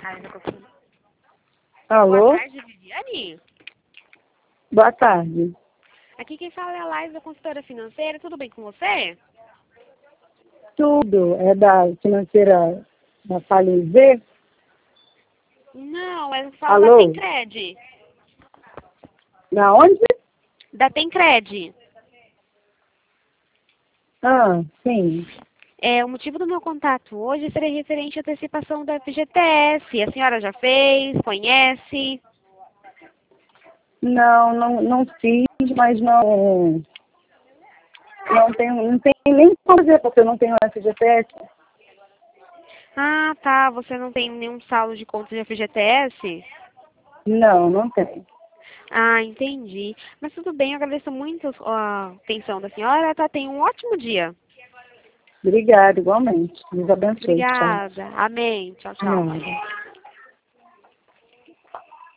Alô? Boa tarde, Viviane. Boa tarde. Aqui quem fala é a Laís, da consultora financeira. Tudo bem com você? Tudo é da financeira da Falizer? Não, eu falo da Alô? Tencred. Da onde? Da Tencred. Ah, sim. O motivo do meu contato hoje seria referente à antecipação da FGTS. A senhora já fez? Conhece? Não fiz, mas não tenho nem como fazer, porque eu não tenho FGTS. Ah, tá. Você não tem nenhum saldo de conta de FGTS? Não tenho. Ah, entendi. Mas tudo bem, eu agradeço muito a atenção da senhora. Tá, tenha um ótimo dia. Obrigada, igualmente. Deus abençoe. Tchau. Obrigada. Amém. Tchau, tchau. Nada.